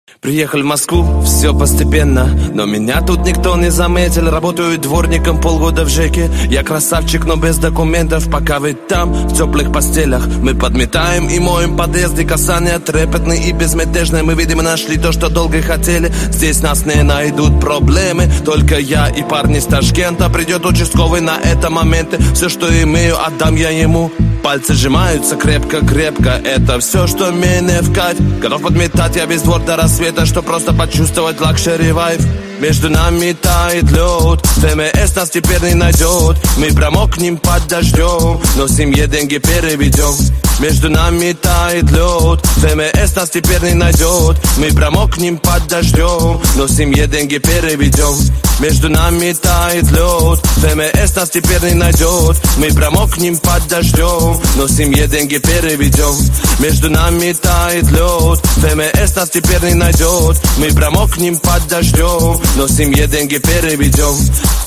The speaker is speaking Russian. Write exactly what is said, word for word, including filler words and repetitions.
Приехали в Москву, все постепенно, но меня тут никто не заметил. Работаю дворником полгода в ЖЭКе. Я красавчик, но без документов. Пока вы там, в теплых постелях, мы подметаем и моем подъезды. Касания трепетные и безмятежные. Мы, видимо, нашли то, что долго хотели. Здесь нас не найдут проблемы. Только я и парни с Ташкента. Придет участковый на это моменты. Все, что имею, отдам я ему. Пальцы сжимаются крепко-крепко. Это все, что мне в кайф. Готов подметать я весь двор до рассвета, что просто почувствовать лакшери вайф. Между нами тает лед, ФМС нас теперь не найдет. Мы промокнем под дождем, но семье деньги переведем. Между нами тает лед, ФМС нас теперь не найдет. Мы промокнем под дождем, но семье деньги переведем. Между нами тает лед, ФМС нас теперь не найдет. Мы промокнем под дождем, но семье деньги переведем. Между нами тает лед, ФМС нас теперь не найдет. Мы промокнем под дождем, но семье деньги переведем.